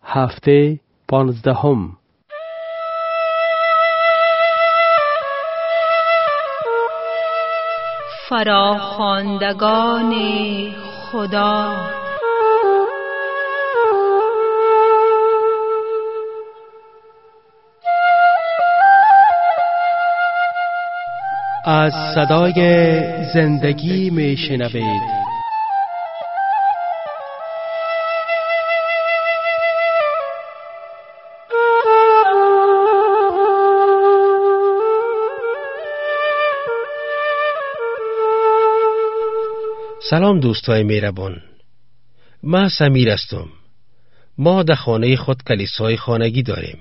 هفته 15. فراخواندگان خدا. از صدای زندگی می شنوید. سلام دوستای مهربان، من سمیر هستم. ما در خانه خود کلیسای خانگی داریم.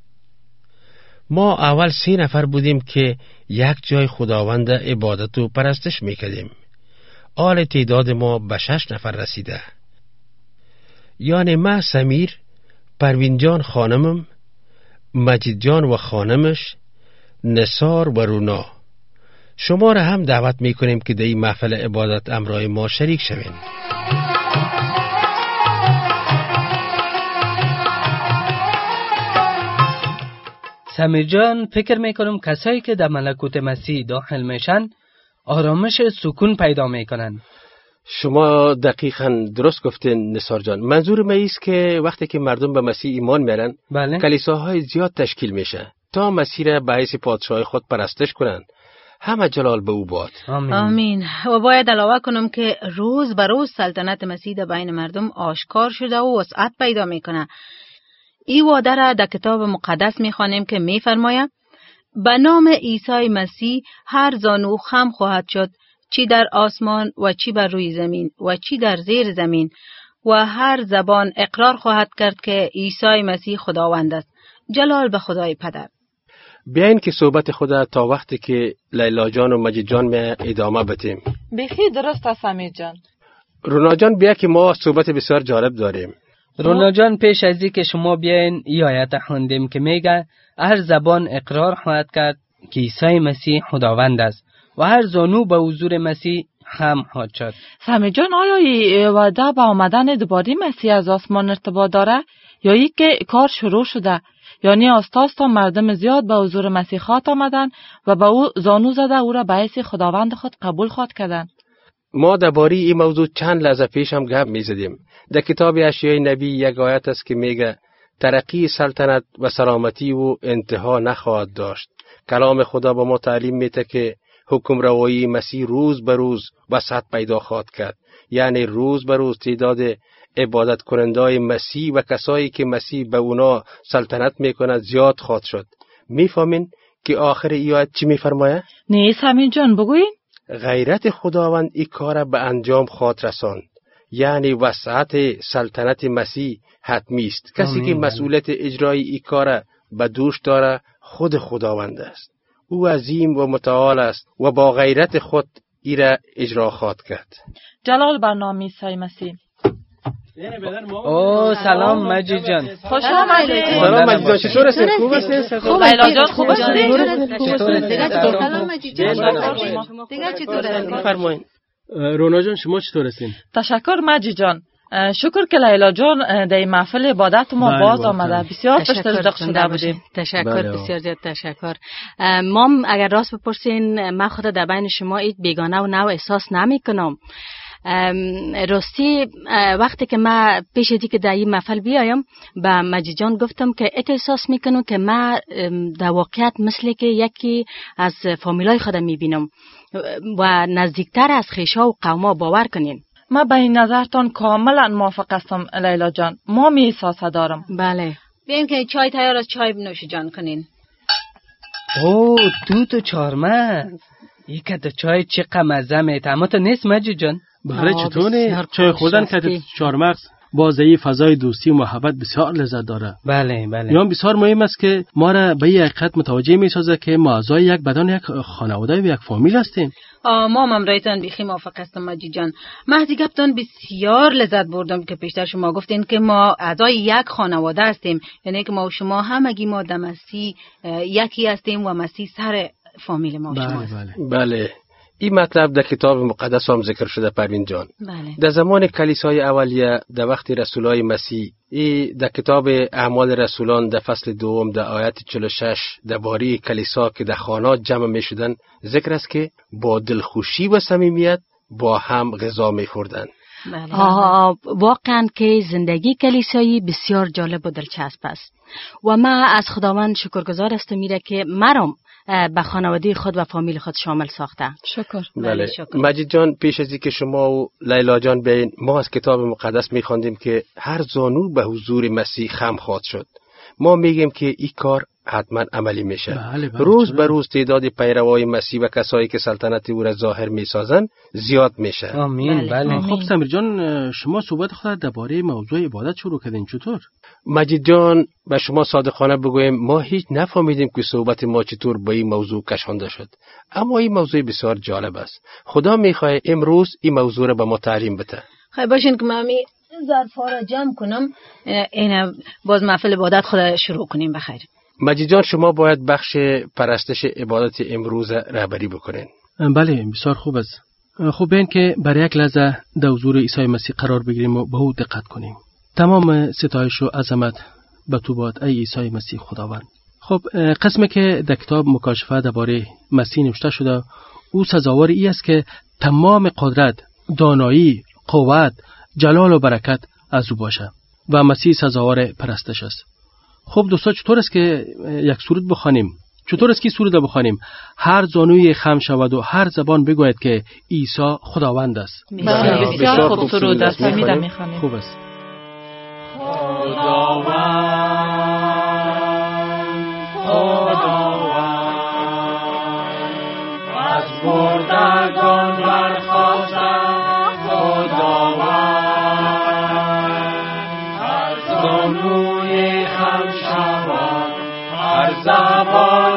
ما اول 3 نفر بودیم که یک جای خداوند عبادت و پرستش میکردیم. حال تعداد ما به 6 نفر رسیده. یعنی من سمیر، پروین جان خانمم، مجید جان و خانمش، نثار و رونا. شما را هم دعوت میکنیم که در این محفل عبادت همراه ما شریک شوین. سمیر جان، فکر میکنم کسایی که در ملکوت مسیح داخل میشن آرامش سکون پیدا میکنن. شما دقیقاً درست گفتین نثار جان. منظور من ایست که وقتی که مردم به مسیح ایمان میارن، بله. کلیساهای زیاد تشکیل میشه تا مسیح را به حیث پادشاه خود پرستش کنن. همه جلال به او باد. آمین. و باید علاوه کنم که روز به روز سلطنت مسیح در بین مردم آشکار شده و وسعت پیدا میکنه. این وعده را در کتاب مقدس میخوانیم که میفرماید به نام عیسی مسیح هر زانو خم خواهد شد، چی در آسمان و چی بر روی زمین و چی در زیر زمین، و هر زبان اقرار خواهد کرد که عیسی مسیح خداوند است. جلال به خدای پدر. بیاین که صحبت خدا تا وقتی که لیلا جان و مجید جان می ادامه بدیم. بخی درست است سمیر جان. رونا جان بیا که ما صحبت بسیار جالب داریم. رونا جان، پیش از این که شما بیاین این آیت خوندیم که میگه هر زبان اقرار خواهد کرد که عیسی مسیح خداوند است و هر زانو به حضور مسیح خم خواهد شد. سمیر جان، آیا این وعده به آمدن دوباره مسیح از آسمان ارتباط داره یا ای که کار شروع شده؟ یعنی آستا مردم زیاد به حضور مسیح خواهد آمدن و به او زانو زده او را به حیث خداوند خود قبول خواهد کردن. ما درباره این موضوع چند لحظه پیش هم گپ می‌زدیم. در کتاب اشعیا نبی یک آیت است که میگه ترقی سلطنت و سلامتی و انتها نخواهد داشت. کلام خدا به ما تعلیم میده که حکم روایی مسیح روز به روز وسعت پیدا خواهد کرد. یعنی روز به روز تعداد عبادت کنندای مسیح و کسایی که مسیح به اونا سلطنت میکند زیاد خواهد شد. میفهمین که آخر این آیت چی میفرماید؟ نه سمیر جان، بگوین. غیرت خداوند این کار به انجام خواهد رساند. یعنی وسعت سلطنت مسیح حتمی است. کسی که مسئولیت اجرای این کار به دوش داره خود خداوند است. او عظیم و متعال است و با غیرت خود این را اجرا خواهد کرد. جلال بر نام عیسی مسیح. اوه سلام مجید جان. خوش آمدید. سلام مجید جان، چطور هستین؟ خوب هستین؟ لیلا جان خوب هستین؟ سلام مجید جان. دیگه چطور هستین؟ فرمایین. رونا جان، شما چطور هستین؟ تشکر مجید جان. شکر که لیلا جان در این محفل عبادت ما باز آمده. بسیار تشکر شده بودیم. تشکر، بسیار زیاد تشکر. ما اگر راست بپرسین، من خود در بین شما ایت بیگانه و نو احساس نمی کنم. راستی وقتی که من پیش دی که در این محفل بیایم به مجید جان گفتم که احساس میکنم که من در واقعیت مثل که یکی از فامیلای خودم میبینم و نزدیکتر از خیشا و قوما. باور کنین. من به این نظرتان کاملا موافق هستم لیلا جان. ما می احساس دارم. بله. بیاین که چای تیار است، چای بنوش جان کنین. اوه توت و چهارمغز. یک کد چای چقدر مزه میده. اما تو نیست مجید جان؟ بله چطوره؟ چای خوردن که چهارمغز بازی فضای دوستی و محبت بسیار لذت داره. بله بله. یا بسیار مهم است که ما را به یک حقیقت متوجه می‌سازه که ما اعضای یک بدن، یک خانواده و یک فامیل هستیم. ما ممرایتان بیخی موافق هستم مجید جان. مهدی گفتن بسیار لذت بردم که پیشتر شما گفتین که ما اعضای یک خانواده هستیم، یعنی که ما و شما همگی ما در مسیح یکی هستیم و مسیح سر فامیل ما شما. بله. این مطلب در کتاب مقدس هم ذکر شده پروین جان. بله. در زمان کلیسای اولیه در وقت رسولای مسیح در کتاب اعمال رسولان در فصل 2 در آیت 46 درباره کلیسا که در خانات جمع می شدن ذکر است که با دلخوشی و صمیمیت با هم غذا می خوردن. بله. واقعا که زندگی کلیسایی بسیار جالب و دلچسب است و من از خداوند شکرگزار هستم میره که مرا به خانواده خود و فامیل خود شامل ساخته. شکر. بله. مجید جان، پیش از اینکه شما و لیلا جان بیاین، ما از کتاب مقدس میخواندیم که هر زانو به حضور مسیح خم خواهد شد. ما میگیم که این کار حتما عملی میشه. بله. روز به روز تعداد پیروای مسیح و کسایی که سلطنت او را ظاهر میسازن زیاد میشه. آمین. بله. خب سمیر جان، شما صحبت خود درباره موضوع عبادت شروع کردین، چطور؟ مجید جان، به شما صادقانه بگویم ما هیچ نفهمیدیم که صحبت ما چطور به این موضوع کشانده شد، اما این موضوع بسیار جالب است. خدا میخواد امروز این موضوع را به ما تعلیم بده. خیلی باشین که مامی ظرفا را جمع کنم، این باز محفل عبادت خود شروع کنیم. بخیر مجید جان، شما باید بخش پرستش عبادت امروز رهبری بکنین. بله، بسیار خوب است. خوب این که برای یک لحظه در حضور عیسی مسیح قرار بگیریم و به او دقت کنیم. تمام ستایش و عظمت به تو باد ای عیسی مسیح خداوند. خب قسمی که در کتاب مکاشفه درباره مسیح نوشته شده، او سزاوار ای است که تمام قدرت، دانایی، قوت، جلال و برکت از او باشه و مسیح سزاوار پرستش است. خب دوستا، چطور است که یک سرود بخوانیم؟ چطور است که سرود بخوانیم؟ هر زانوی خم شود و هر زبان بگوید که عیسی خداوند است. بسیار خوب سرود است. میخوانیم. خوب است. خداوند، از بردگان برخاستم. خداوند، هر زانوی خم شود، هر زبان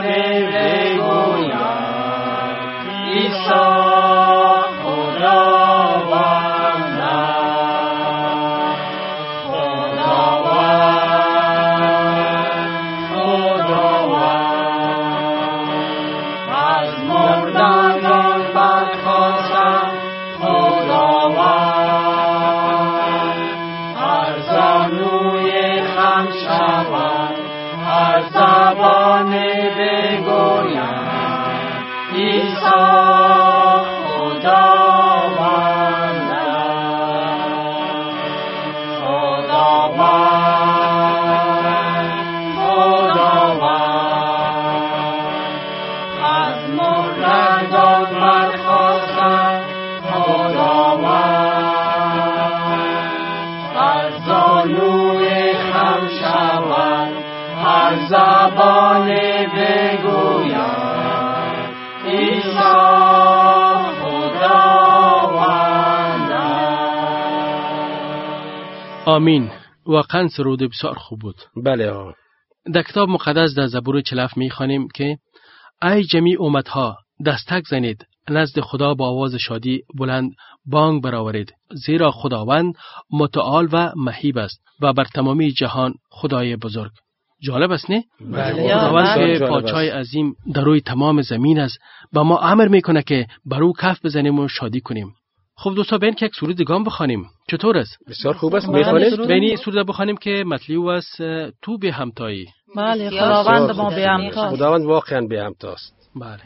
بگوید عیسی خداوند است. خداوند، از مردگان برخاستم. خداوند، هر زانوی خم شود، هر زبان بگوید عیسی خداوند است. خداوند، از مردگان برخاستم. خداوند، هر زانوی خم شود، هر زبان بگوید عیسی خداوند است. آمین. واقعا سرود بسیار خوب بود. بله. در کتاب مقدس در زبور 47 میخوانیم که ای جمیع امتها دستک زنید، نزد خدا با آواز شادی بلند بانگ برآورید، زیرا خداوند متعال و مهیب است و بر تمامی جهان خدای بزرگ. جالب است نه؟ بله. خداوند که پادشاه عظیم در روی تمام زمین است و ما امر میکنه که بر او کف بزنیم و شادی کنیم. خب دوستا، بین که یک سرود دیگه بخوانیم. چطور است؟ بسیار خوب است. میخوانیم. بینی سرود بخوانیم که مطلوب است تو به همتایی. بله، خداوند ما به همتاست. خداوند واقعا به همتاست. بله.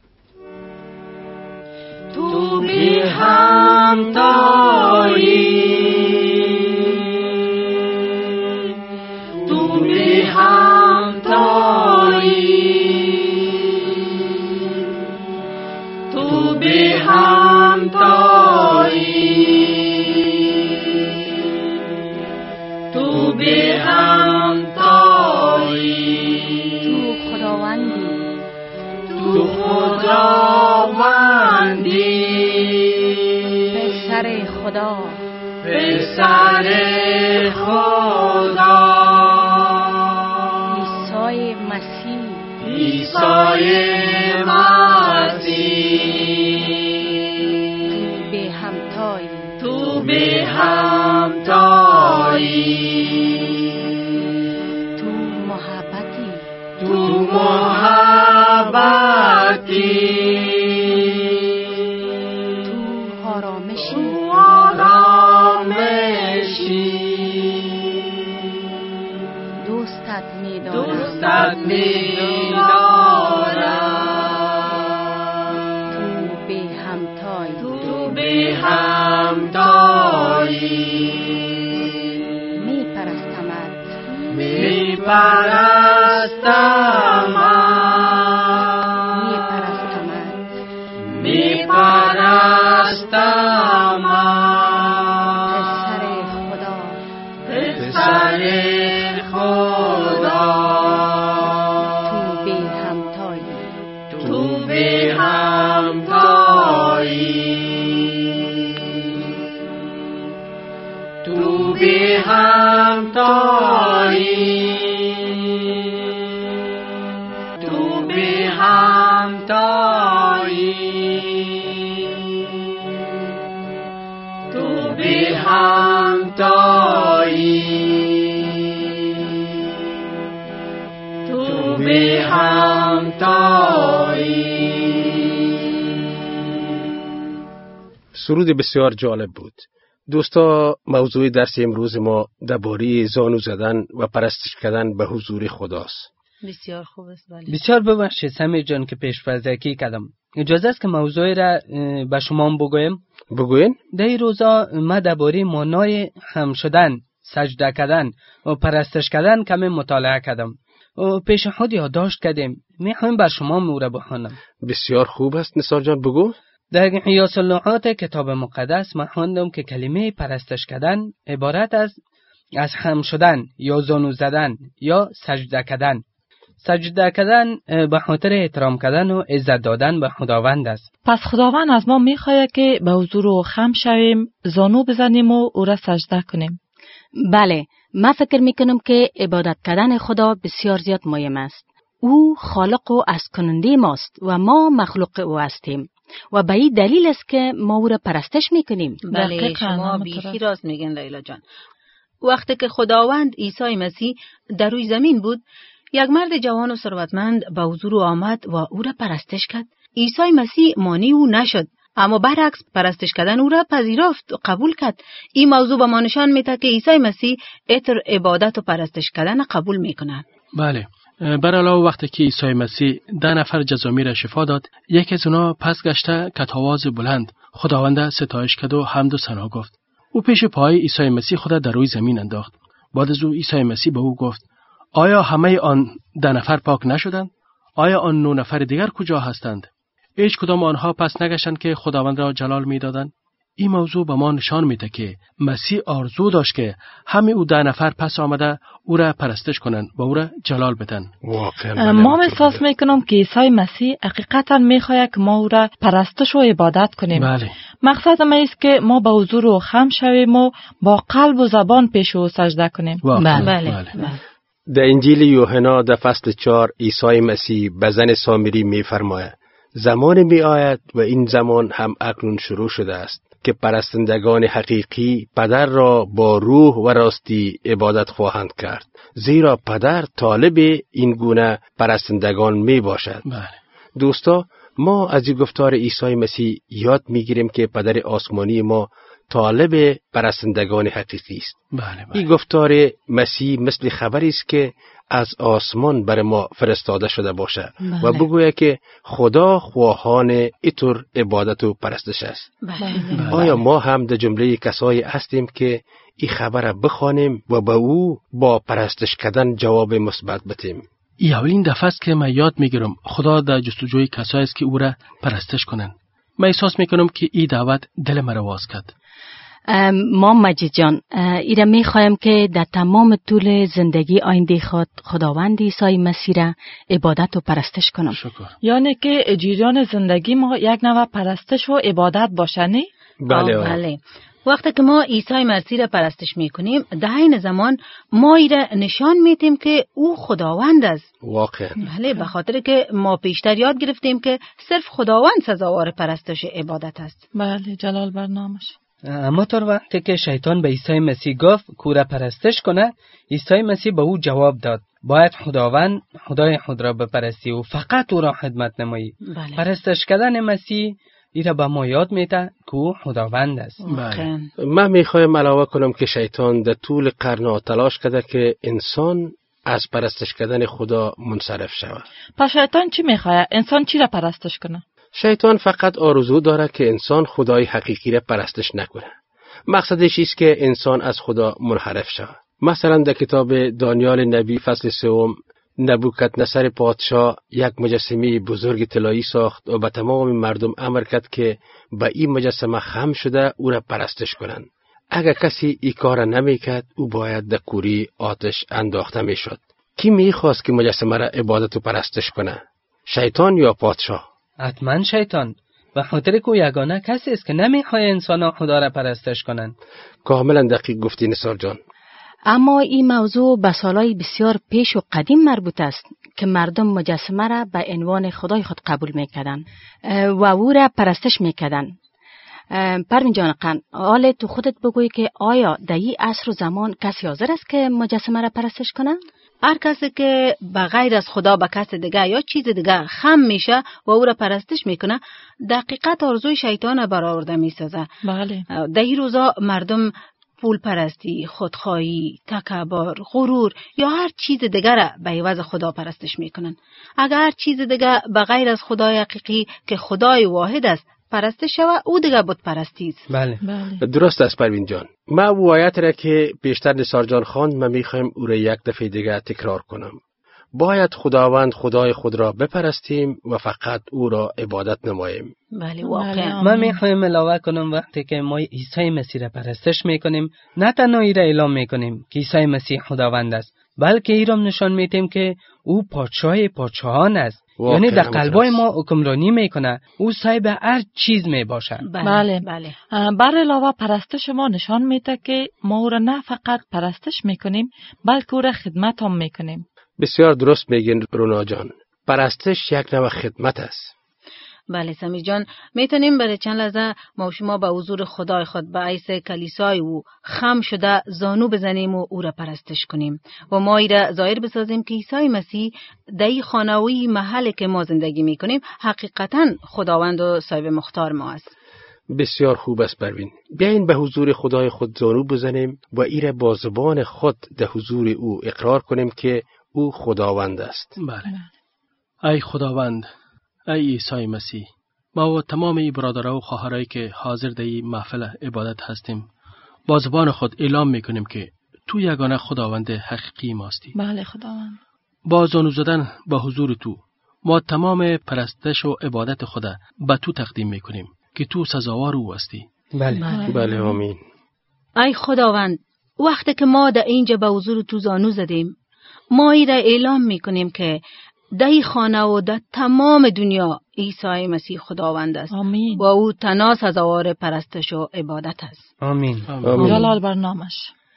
تو به همتایی، تو به همتایی، تو به همتایی، تو به همتایی، تو خداوندی، تو خداوندی، پسر خدا، پسر خدا، عیسی مسیح، عیسی مسیح، تو به همتایی، تو به همتایی، تو محبتی، تو محبتی، دوستت می‌دارم دوستت می‌دارم تو بی همتایی تو بی همتایی میپرستمت پسر خدا تو بی همتایی تو بی همتایی تو بی همتایی تو بی همتایی تو بی همتایی تو بی همتایی. سرود بسیار جالب بود. دوستا، موضوع درس امروز ما درباره زانو زدن و پرستش کردن به حضور خداست. بسیار خوب است. بله. بسیار ببخشید سمیر جان که پیش‌فرضی کردم. اجازه است که موضوع را به شما بگویم؟ بگوین؟ در این روزا ما درباره معنای هم شدن، سجده کردن و پرستش کردن کمی مطالعه کردم و پیشنهاد یادداشت کردیم. میخوایم بر شما او را بخوانم. بسیار خوب است نثار جان، بگو. در قیاس اللغات کتاب مقدس من خواندم که کلمه پرستش کردن عبارت از هم شدن یا زانو زدن یا سجده کردن. سجده کردن به خاطر احترام کردن و عزت دادن به خداوند است. پس خداوند از ما میخواهد که به حضور او خم شویم، زانو بزنیم و او را سجده کنیم. بله، من فکر میکنم که عبادت کردن خدا بسیار زیاد مهم است. او خالق و اسکننده ماست و ما مخلوق او هستیم و به این دلیل است که ما او را پرستش میکنیم. بله، شما بیخی راست میگن لیلا جان. وقتی که خداوند عیسی مسیح در روی زمین بود، یک مرد جوان و ثروتمند به حضور او آمد و او را پرستش کرد. عیسی مسیح مانع او نشد، اما برعکس پرستش کردن او را پذیرفت و قبول کرد. این موضوع به ما نشان میده که عیسی مسیح اتر عبادت و پرستش کردن قبول میکند. بله، بر علاوه وقتی که عیسی مسیح 10 نفر جزامی را شفا داد، یکی از اونا پس گشته کت آواز بلند خداوند ستایش کرد و حمد و ثنا گفت. او پیش پای عیسی مسیح خود در روی زمین انداخت. بعد از او عیسی مسیح به او گفت: آیا همه آن 10 نفر پاک نشدند؟ آیا آن 9 نفر دیگر کجا هستند؟ هیچ کدام آنها پس نگشتند که خداوند را جلال می‌دادند؟ این موضوع به ما نشان میده که مسیح آرزو داشت که همه او 10 نفر پس آمده او را پرستش کنند و او را جلال بدن. ما احساس میکنم که عیسی مسیح حقیقتا میخواهد که ما او را پرستش و عبادت کنیم. بله. مقصد ما است که ما به حضور او خم شویم و با قلب و زبان پیش او سجده کنیم. بله. در انجیل یوحنا در فصل 4 عیسی مسیح به زن سامری می‌فرماید: زمان می‌آید و این زمان هم اکنون شروع شده است که پرستندگان حقیقی پدر را با روح و راستی عبادت خواهند کرد، زیرا پدر طالب این گونه پرستندگان می باشد. بله. دوستا، ما از این گفتار عیسی مسیح یاد میگیریم که پدر آسمانی ما طالب پرستندگان حقیقی است. بله. این گفتار مسیح مثل خبری است که از آسمان بر ما فرستاده شده باشه و بگوید که خدا خواهان ایطور عبادت و پرستش است. آیا ما هم در جمله کسایی هستیم که این خبر بخوانیم و به او با پرستش کردن جواب مثبت بدیم؟ این اولین دفعه است که من یاد میگیرم خدا در جستجوی کسایی است که او را پرستش کنند. من احساس میکنم که این دعوت دل مرا باز کرد. ما مجید جان، ایره میخوایم که در تمام طول زندگی آینده خود خداوند عیسی مسیح را عبادت و پرستش کنم. شکر. یعنی که جریان زندگی ما یک نوع پرستش و عبادت باشه، نه؟ بله. وقتی که ما عیسی مسیح را پرستش میکنیم، در این زمان ما ایره نشان میدیم که او خداوند است. واقعا. بله، به خاطر که ما پیشتر یاد گرفتیم که صرف خداوند سزاوار پرستش عبادت است. بله، جلال بر نامش. اما تا وقتی که شیطان به عیسی مسیح گفت کور پرستش کنه، عیسی مسیح به او جواب داد: باید خدای خود را بپرستی و فقط او را خدمت نمایی. بله. پرستش کردن مسیح ایره به ما یاد میده که او خداوند است. من میخوایم علاوه کنم که شیطان در طول قرنها تلاش کرده که انسان از پرستش کردن خدا منصرف شود. پس شیطان چی میخواه؟ انسان چی را پرستش کنه؟ شیطان فقط آرزو داره که انسان خدای حقیقی را پرستش نکنه. مقصدش است که انسان از خدا منحرف شود. مثلا در کتاب دانیال نبی فصل 3 نبوکدنصر پادشاه یک مجسمه بزرگ طلایی ساخت و به تمام مردم امر کرد که به این مجسمه خم شده او را پرستش کنند. اگر کسی این کار نمیکرد او باید در کوری آتش انداخته میشد. کی میخواست که مجسمه را عبادت و پرستش کنه؟ شیطان یا پادشاه؟ حتما شیطان، و خاطر که یگانه کسی است که نمیخواد انسان ها خدا را پرستش کنند. کاملا دقیق گفتی نثار جان. اما این موضوع به سالهای بسیار پیش و قدیم مربوط است که مردم مجسمه را به عنوان خدای خود قبول میکردن و او را پرستش میکردن. پروین جان قن، حال تو خودت بگوی که آیا در این عصر و زمان کسی حاضر است که مجسمه را پرستش کنه؟ هر کسی که به غیر از خدا به کس دیگه یا چیز دیگه خم میشه و او را پرستش میکنه، دقیقاً آرزوی شیطان برآورده میسازه. بله. در این روزا مردم پول پرستی، خودخواهی، تکبر، غرور یا هر چیز دیگر را به عوض خدا پرستش میکنن. اگر هر چیز دیگر به غیر از خدای حقیقی که خدای واحد است پرستش شود، او دیگر بت پرستی است. بله. درست است پروین جان. ما او آیت را که پیشتر نثار جان خواند ما میخوایم او را یک دفعه دیگه تکرار کنم. باید خداوند خدای خود را بپرستیم و فقط او را عبادت نماییم. بله واقعا. من میخوایم علاوه کنم وقتی که ما عیسی مسیح را پرستش میکنیم، نه تنها ای را اعلام میکنیم که عیسی مسیح خداوند است، بلکه ای را نشان میدیم که او پادشاه پادشاهان است. یعنی در قلبای ما حکمرانی میکنه، او صاحب هر چیز میباشه. بله. بر علاوه پرستش ما نشان میده که ما او را نه فقط پرستش میکنیم بلکه او را خدمت هم میکنیم. بسیار درست میگین رونا جان. پرستش یک نوع خدمت است. بله سمیر جان، میتونیم برای چند لحظه ما و شما به حضور خدای خود به عیس کلیسای او خم شده زانو بزنیم و او را پرستش کنیم و ما ای را ظاهر بسازیم که عیسی مسیح در این خانوی محلی که ما زندگی میکنیم حقیقتا خداوند و صاحب مختار ما است. بسیار خوب است پروین. بیاین به حضور خدای خود زانو بزنیم و ای را با زبان خود در حضور او اقرار کنیم که او خداوند است. بله. ای خداوند، ای عیسی مسیح، ما و تمام ای برادرها و خواهرایی که حاضر در این محفل عبادت هستیم با زبان خود اعلام میکنیم که تو یگانه خداوند حقیقی ماستی. بله خداوند. با زانو زدن به حضور تو ما تمام پرستش و عبادت خدا به تو تقدیم میکنیم که تو سزاوار او هستی. بله آمین. ای خداوند، وقتی که ما در اینجا به حضور تو زانو زدیم، ما ای را اعلام میکنیم که در این خانه و در تمام دنیا عیسی مسیح خداوند است. آمین. و او تنها سزاوار پرستش و عبادت است. آمین. جلال بر نامش.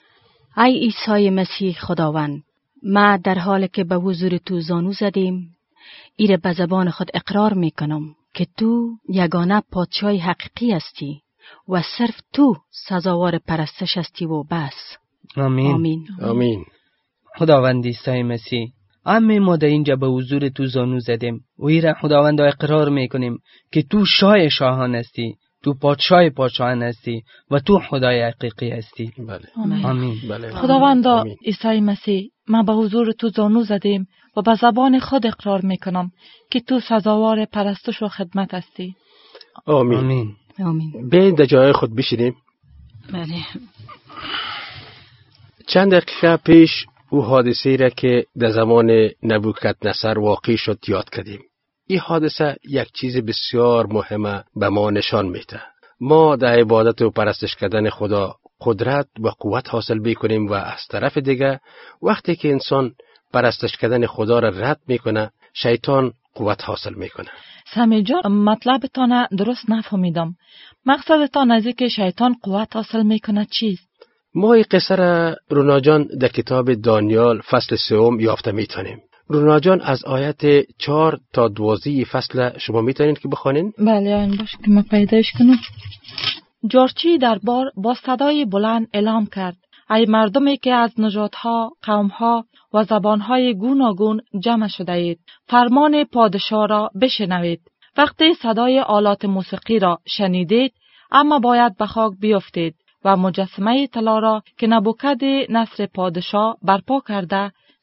ای عیسی مسیح خداوند، ما در حالی که به حضور تو زانو زدیم ایره به زبان خود اقرار میکنم که تو یگانه پادشاه حقیقی هستی و صرف تو سزاوار پرستش هستی و بس. آمین. آمین. خداوند عیسی مسیح، ما در اینجا به حضور تو زانو زدیم و ایره خداوند اقرار میکنیم که تو شاه شاهان هستی، تو پادشاه پادشاهان هستی و تو خدای حقیقی هستی. بله. آمین. بله. خداوند عیسی مسیح، ما به حضور تو زانو زدیم و به زبان خود اقرار میکنم که تو سزاوار پرستش و خدمت هستی. آمین. آمین. بیاین در جای خود بشینیم. بله. چند دقیقه پیش او حادثه را که در زمان نبوکدنصر واقع شد یاد کردیم. این حادثه یک چیز بسیار مهمه به ما نشان میده. ما در عبادت و پرستش کردن خدا قدرت و قوت حاصل بکنیم و از طرف دیگه وقتی که انسان پرستش کردن خدا را رد میکنه، شیطان قوت حاصل میکنه. سمی جان، مطلبتان درست نفهمیدم. مقصدتان از اینکه شیطان قوت حاصل میکنه چیست؟ ما این قصه را رونا جان در کتاب دانیال فصل 3 یافته میتونیم. رونا جان از آیت 4 تا 12 فصل شما میتونید که بخوانین؟ بله این باشه که من پیداش کنم. جارچی دربار با صدای بلند اعلام کرد: ای مردمی که از نژادها، قومها و زبانهای گوناگون جمع شده اید، فرمان پادشاه را بشنوید. وقتی صدای آلات موسیقی را شنیدید، اما باید به خاک بیفتید و مجسمه طلا را که نبوکدنصر پادشاه برپا کرده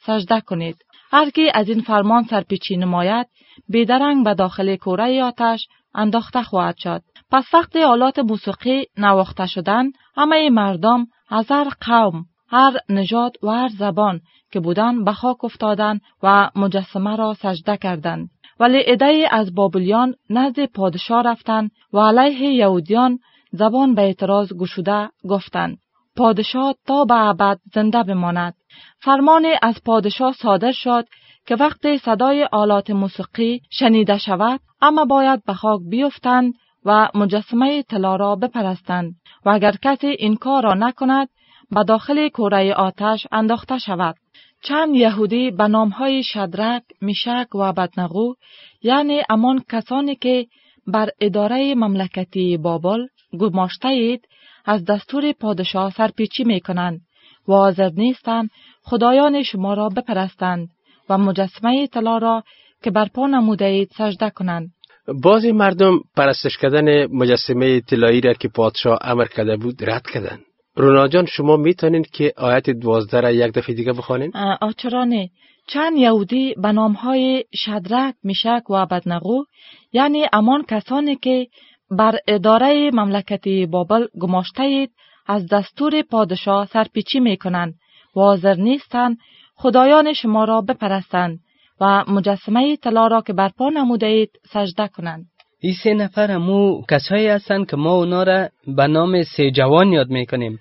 سجده کنید. هر کی از این فرمان سرپیچی نماید بیدرنگ به داخل کوره آتش انداخته خواهد شد. پس وقتی آلات موسیقی نواخته شدند، همه مردم از هر قوم، هر نژاد و هر زبان که بودند به خاک افتادند و مجسمه را سجده کردند. ولی عده‌ای از بابلیان نزد پادشاه رفتند و علیه یهودیان زبان به اعتراض گشوده گفتند: پادشاه تا به ابد زنده بماند. فرمان از پادشاه صادر شد که وقتی صدای آلات موسیقی شنیده شود، اما باید به خاک بیفتند و مجسمه طلا را بپرستند و اگر کسی این کار را نکند به داخل کوره آتش انداخته شود. چند یهودی به نامهای شدرک، میشک و ابدنغو، یعنی همان کسانی که بر اداره مملکتی بابل گماشته اید، از دستور پادشاه سرپیچی می کنند و حاضر نیستند خدایان شما را بپرستند و مجسمه طلا را که برپا نموده اید سجده کنند. بعضی مردم پرستش کردن مجسمه طلایی را که پادشاه امر کرده بود رد کردند. رونا جان، شما میتونین که آیت 12 را یک دفعه دیگه بخوانین؟ چرا نه؟ چند یهودی به نامهای شدرک، میشک و ابدنغو، یعنی همان کسانی که بر اداره مملکتی بابل گماشته اید، از دستور پادشاه سرپیچی میکنند و حاضر نیستند خدایان شما را بپرستند و مجسمه طلا را که برپا نموده اید سجده کنند. این 3 نفر همو کسایی هستند که ما اونا را به نام 3 جوان یاد میکنیم.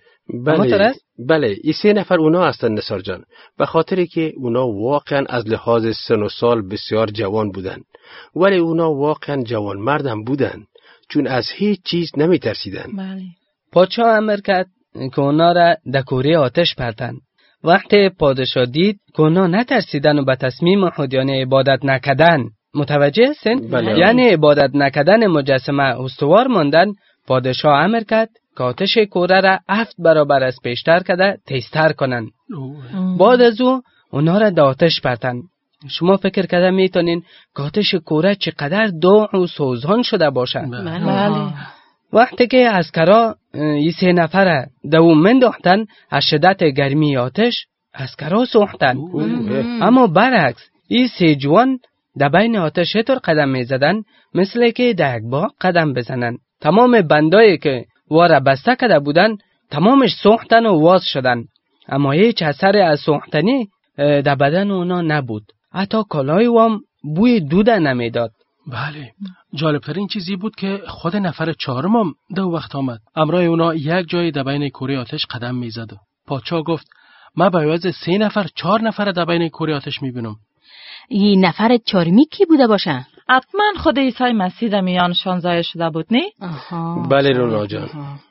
بله، این 3 نفر اونا هستند نثار جان، به خاطری که اونا واقعا از لحاظ سن و سال بسیار جوان بودند، ولی اونا واقعا جوان مردم بودند، چون از هیچ چیز نمی ترسیدن. بله. پادشاه امر کرد که اونا را در کوره آتش پرتند. وقتی پادشاه دید که اونا نترسیدن و به تصمیم خود یعنی عبادت نکردن متوجه هستین؟ بله. یعنی عبادت نکردن مجسمه استوار ماندن، پادشاه امر کرد که آتش کوره را 7 برابر از پیشتر کرده تیزتر کنند. بعد از او اونا را در آتش پرتند. شما فکر کرده میتونین که آتش کوره چقدر داغ و سوزان شده باشه؟ بله. وقتی که عسکرا این 3 نفر دوم منداختن، از شدت گرمی آتش عسکرا سوختن. اما برعکس این 3 جوان در بین آتش طور قدم میزدن مثل که در یک باغ قدم بزنن. تمام بندایی که واره بسته کرده بودن تمامش سوختن و واز شدن، اما هیچ اثر از سوختنی در بدن اونا نبود. حتی کالای وام بوی دوده نمیداد. بله، جالبترین چیزی بود که خود نفر 4 هم دو وقت آمد. امرای اونا یک جای در بین کوره آتش قدم میزد. پادشاه گفت من به عوض 3 نفر 4 نفر در بین کوره آتش میبینم. این نفر 4می کی بوده باشه؟ حتما خود عیسی مسیح در میانشان ظاهر شده بود، نه؟ بله رونا جان.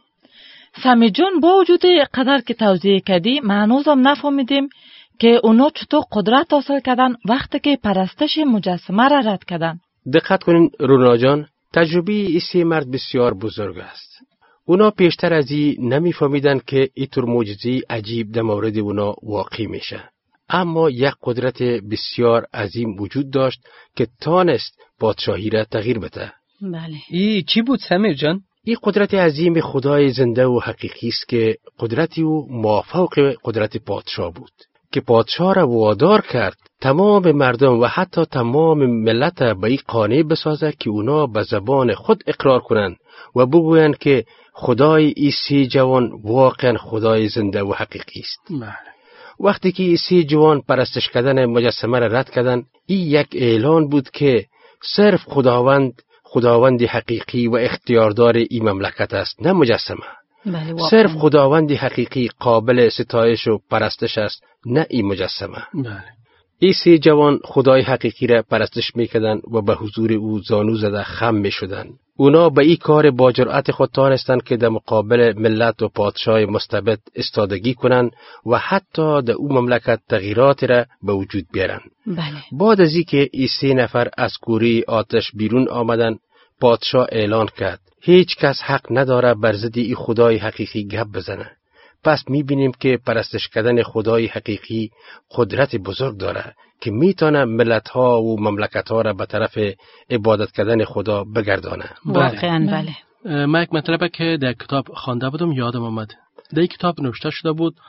سمی جون، با وجود قدر که توضیح کردی ما هنوزم نفهمیدیم که اونا چطور قدرت حاصل کردن وقتی که پرستش مجسمه را رد کردن. دقت کنین رونا جان، تجربه این 3 مرد بسیار بزرگ است. اونا پیشتر از این نمیفهمیدن که اینطور معجزه عجیب در مورد اونا واقع میشه. اما یک قدرت بسیار عظیم وجود داشت که تانست پادشاهی را تغییر بده. بله. این چی بود سمیر جان؟ این قدرت عظیم خدای زنده و حقیقی است که قدرتی او مافوق قدرت پادشاه بود که پادشاه را وادار کرد تمام مردم و حتی تمام ملت به این قانع بسازد که اونا به زبان خود اقرار کنند و بگویند که خدای این 3 جوان واقعا خدای زنده و حقیقی است. بله. وقتی که این 3 جوان پرستش کردن مجسمه را رد کردند، این یک اعلان بود که صرف خداوند حقیقی و اختیاردار این مملکت است، نه مجسمه. بله، صرف خداوند حقیقی قابل ستایش و پرستش است، نه این مجسمه. بله. این 3 جوان خدای حقیقی را پرستش میکردند و به حضور او زانو زده خم میشدند. اونا به این کار با جرأت خود توانستند که در مقابل ملت و پادشاه مستبد استادگی کنند و حتی در او مملکت تغییرات را به وجود بیارند. بله. بعد از اینکه این 3 نفر از کوره آتش بیرون آمدند، پادشاه اعلان کرد هیچ کس حق نداره بر ضد این خدای حقیقی گپ بزنه. پس میبینیم که پرستش کردن خدای حقیقی قدرت بزرگ داره که میتونه ملت‌ها و مملکت‌ها را به طرف عبادت کردن خدا بگردانه. واقعاً بله. من یک مطلبه که در کتاب خوانده بودم یادم آمد. در کتاب نوشته شده بود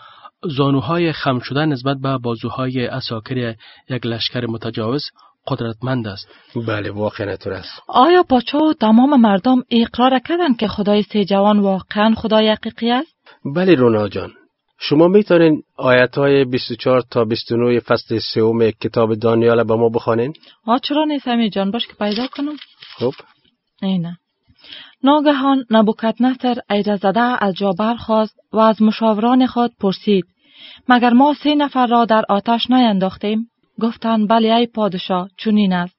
زانوهای خم شده نسبت به بازوهای عساکر یک لشکر متجاوز قدرتمند است. بله واقعا اینطور است. آیا پادشاه و تمام مردم اقرار کردند که خدای سه جوان واقعا خدای حقیقی است؟ بله رونا جان، شما میتونین آیت‌های 24 تا 29 فصل 3 کتاب دانیال به ما بخوانین؟ چرا نیست امیر جان، باش که پیدا کنم. خب. اینه. ناگهان نبوکدنصر ایره زده از جا برخاست و از مشاوران خود پرسید: مگر ما 3 نفر را در آتش نینداختیم؟ گفتند بله ای پادشاه، چنین است.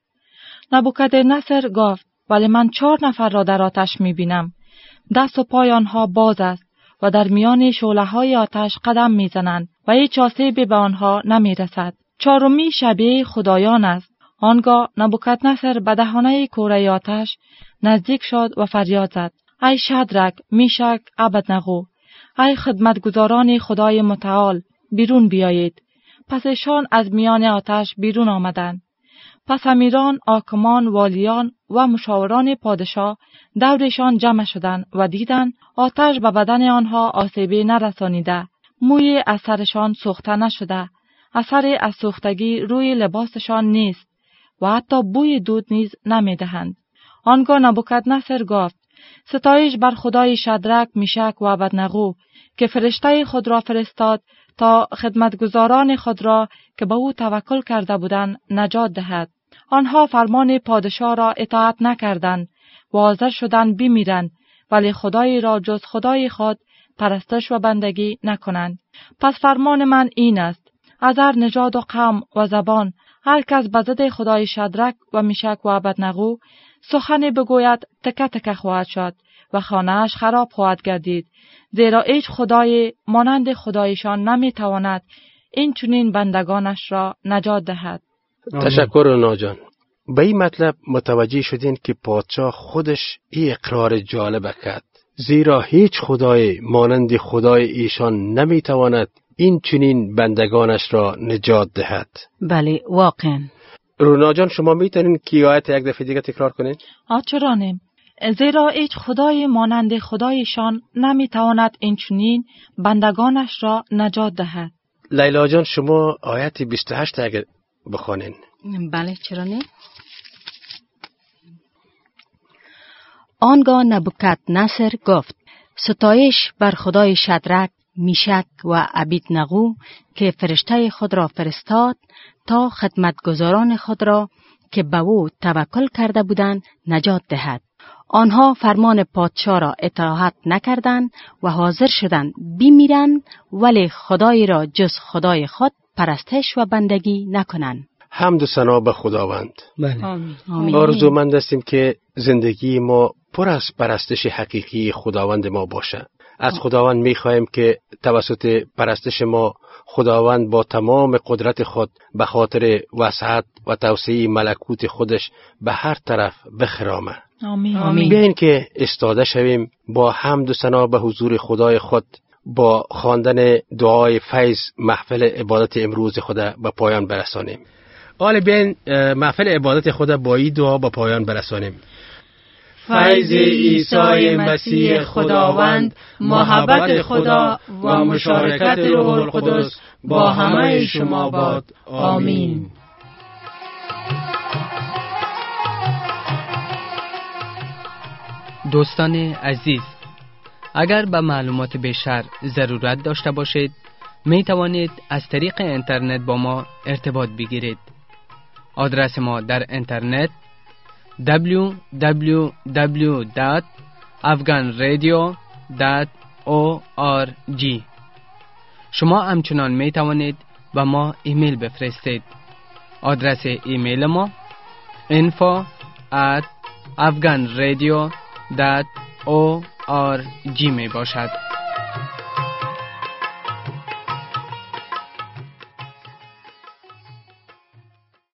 نبوکدنصر گفت: ولی من 4 نفر را در آتش میبینم. دست و پای آنها باز است و در میان شعله‌های آتش قدم میزنند و هیچ آسیبی به آنها نمیرسد. 4می شبیه خدایان است. آنگاه نبوکدنصر به دهانه کوره آتش نزدیک شد و فریاد زد: ای شدرک، میشک، ابدنغو، ای خدمتگزاران خدای متعال، بیرون بیایید. پس ایشان از میان آتش بیرون آمدند. پس امیران، حاکمان، والیان و مشاوران پادشاه دورشان جمع شدند و دیدند آتش به بدن آنها آسیبی نرسانیده، موی از سرشان سوخته نشده، اثر از سوختگی روی لباسشان نیست و حتی بوی دود نیز نمیدهند. آنگاه نبوکدنصر گفت: ستایش بر خدای شدرک، میشک و ابدنغو که فرشته خود را فرستاد تا خدمتگزاران خود را که به او توکل کرده بودند نجات دهد. آنها فرمان پادشاه را اطاعت نکردند و حاضر شدند بمیرند، ولی خدایی را جز خدای خود پرستش و بندگی نکنند. پس فرمان من این است: از هر نژاد و قوم و زبان هر کس به ضد خدای شدرک و میشک و ابدنغو سخنی بگوید تکه تکه خواهد شد و خانه‌اش خراب خواهد گردید، زیرا هیچ خدای مانند خدایشان نمیتواند این چنین بندگانش را نجات دهد. تشکر رونا جان. به این مطلب متوجه شدین که پادشاه خودش این اقرار جالب کرد، زیرا هیچ خدای مانند خدای ایشان نمیتواند این چنین بندگانش را نجات دهد. بله واقعا. رونا جان شما میتونین که آیت یک دفعه دیگه تکرار کنین؟ چرا نیم؟ زیرا هیچ خدای مانند خدایشان نمیتواند این چنین بندگانش را نجات دهد. لیلا جان شما آیت 28 اگر بخوانین. بله چرا نه؟ آنگاه نبوکدنصر گفت: ستایش بر خدای شدرک، میشک و ابدنغو که فرشته خود را فرستاد تا خدمتگزاران خود را که به او توکل کرده بودند نجات دهد. آنها فرمان پادشاه را اطاعت نکردند و حاضر شدند بمیرند، ولی خدای را جز خدای خود پرستش و بندگی نکنند. حمد و ثنا به خداوند. بله. آمین. آرزومند هستیم که زندگی ما پر از پرستش حقیقی خداوند ما باشه. از خداوند می‌خواهیم که توسط پرستش ما خداوند با تمام قدرت خود به خاطر وسعت و توسعه ملکوت خودش به هر طرف بخرامه. آمین. بیاین که استاده شویم با حمد و ثنا به حضور خدای خود، با خواندن دعای فیض محفل عبادت امروز خود به پایان برسانیم. حالا بیاین محفل عبادت خود با این دعا به پایان برسانیم. فیض عیسی مسیح خداوند، محبت خدا و مشارکت روح القدس با همه شما باد. آمین. دوستان عزیز، اگر به معلومات بیشتر ضرورت داشته باشید می توانید از طریق اینترنت با ما ارتباط بگیرید. آدرس ما در اینترنت www.afghanradio.org. شما همچنان می توانید به ما ایمیل بفرستید. آدرس ایمیل ما info@afghanradio.org می باشد.